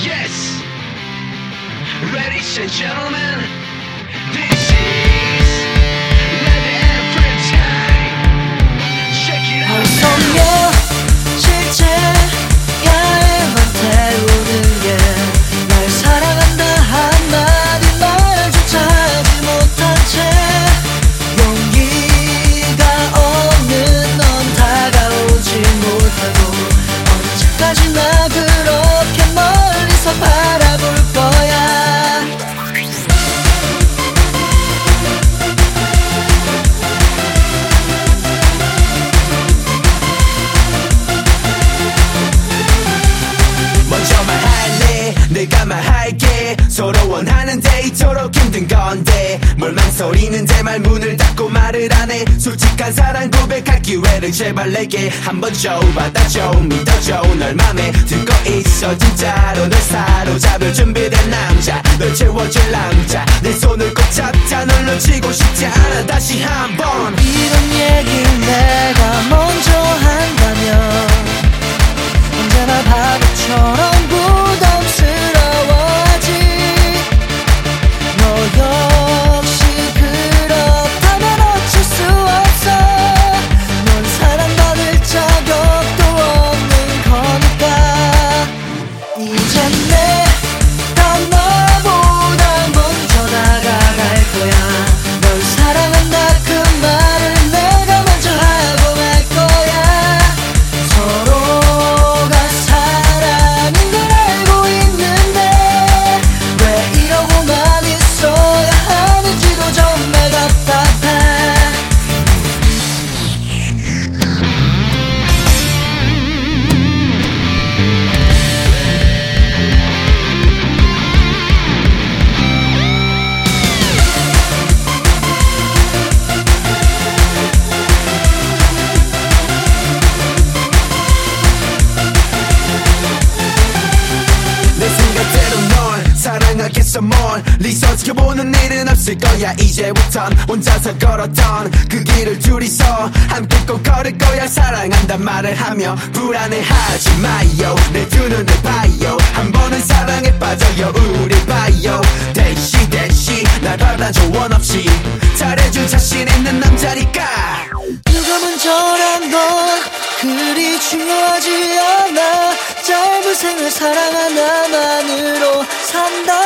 Yes, ladies and gentlemen, this is Lady Every Time. Check it out now. 실제야에만 태우는 게 날 사랑한다 한마디 말조차 하지 못한 채 용기가 없는 넌 다가오지 못하고 언제까지나 그렇게 멀리서 바라볼 거야. 먼저 말할래 내가 말할게 서로 원하는데 이토록 힘든 건데 뭘 망설이는데 말문을 닫고 말을 안해 솔직한 사랑 고백할 기회를 제발 내게 한번 줘 받아줘 믿어줘 널 맘에 들고 있어 진짜로 널 사로잡을 준비된 남자 널 채워줄 남자 내 손을 꼭 잡자 널 놓치고 싶지 않아 다시 한번 이런 얘기를 내가 먼저 한다면 언제나 바보처럼 부담스러워하지. 너 역시 그렇다면 어쩔 수 없어. 넌 사랑받을 자격도 없는 거니까. 이젠 내가 너보다 먼저 다가갈 거야. 널 사랑한다 그 말을 내가 먼저 하고 말 거야. 서로가 사랑인 걸 알고 있는데 왜 이러고만 있어야 하는지도 정말 답답해. 내 생각대로 널 사랑하겠어 멀리 서 지켜보는 일은 없을 거야 이제부턴 혼자서 걸었던 그 길을 둘이서 함께 꼭 걸을 거야 사랑한단 말을 하며 불안해하지 마요 내 두 눈을 봐요 한 번은 사랑에 빠져요 우리 봐요 대시 날 받아줘 원 없이 잘해줄 자신 있는 남자니까 누가 먼저란 건 그리 중요하지 않아. 짧은 생을 사랑 하나만으로 산다.